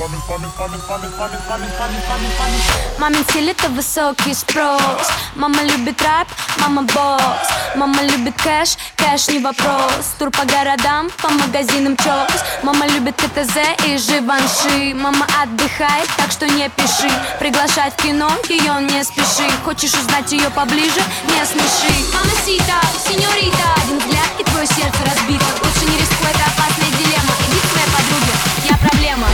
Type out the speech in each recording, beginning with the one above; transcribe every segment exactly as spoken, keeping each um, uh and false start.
Мамин стиль — это высокий спрос. Мама любит рэп, мама босс. Мама любит кэш, кэш не вопрос. Тур по городам, по магазинам чокс. Мама любит КТЗ и Живанши. Мама отдыхает, так что не пиши. Приглашать в кино, ее не спеши. Хочешь узнать ее поближе, не смеши. Мамасита, сеньорита, один взгляд и твое сердце разбито. Лучше не рискуй, это опасная дилемма. Иди к своей подруге, я проблема.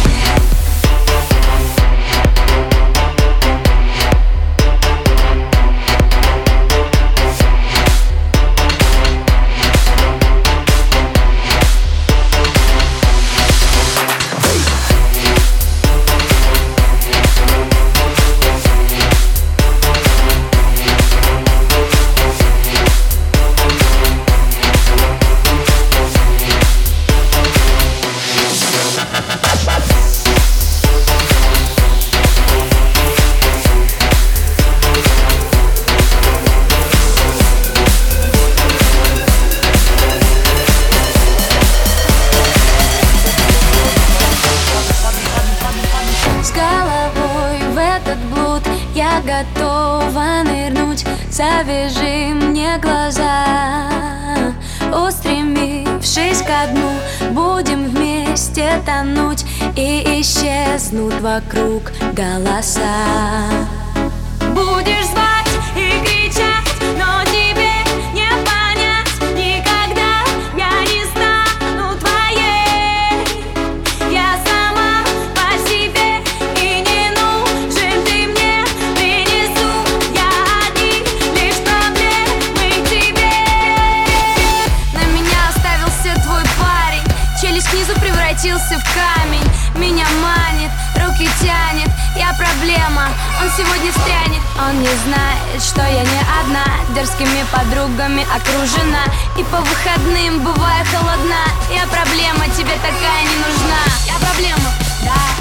Я готова нырнуть, завяжи мне глаза. Устремившись ко дну, будем вместе тонуть, и исчезнут вокруг голоса. Будешь звать и кричать, но тебе не понять никогда. Я не стану твоей, я сама по себе, и не нужен ты мне. Принесу я одни лишь проблемы к тебе. На меня оставился твой парень, челюсть снизу превратился в камень. Меня манит, руки тянет, я проблема, он сегодня встрянет. Он не знает, что я не одна, дерзкими подругами окружена, и по выходным бываю холодна. Я проблема, тебе такая не нужна. Я проблема, да.